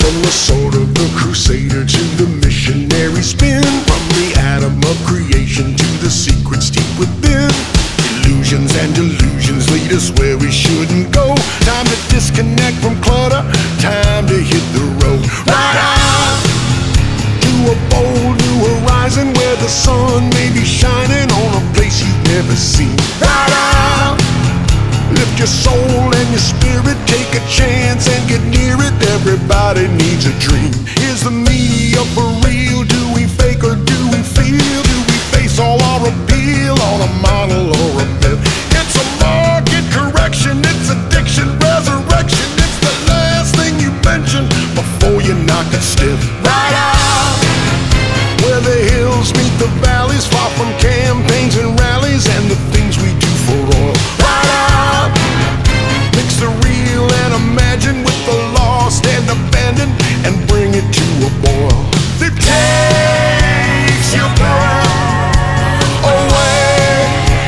From the sword of the crusader to the missionary spin, from the atom of creation to the secrets deep within. Illusions and delusions lead us where we shouldn't go. Time to disconnect from clutter, time to hit the road. Right out to a bold new horizon where the sun may be shining on a place you've never seen. Right out, lift your soul and your spirit, take a chance and get near it. Everybody needs a dream. Is the media for real? Do we fake or do we feel? Do we face all our appeal on a model or a myth? It's a market correction, it's addiction, resurrection. It's the last thing you mention before you knock it stiff. Right out, where the hills meet the valleys, far from campaigns and rallies and the things we do for oil. Right out, mix the real and imagine with the lost and abandoned and bring it to a boil. It takes your breath away.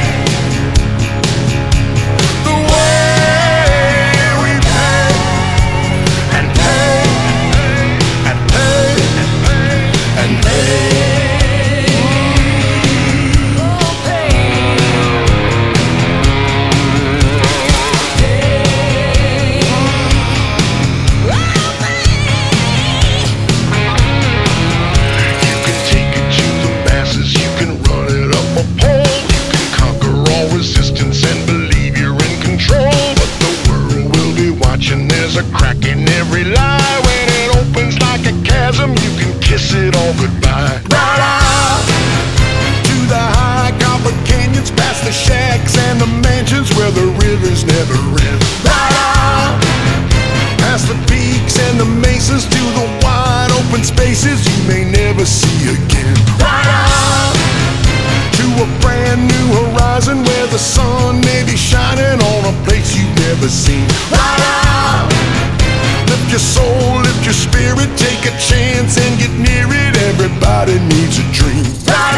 The way we pay and pay and pay and pay. There's a crack in every lie. When it opens like a chasm, you can kiss it all goodbye. Right out to the high copper canyons, past the shacks and the mansions where the rivers never end. Right out past the peaks and the mesas to the wide open spaces you may never see again. Right out to a brand new horizon where the sun may be shining on a place you've never seen. Right out, lift your soul, lift your spirit, take a chance and get near it. Everybody needs a dream. Right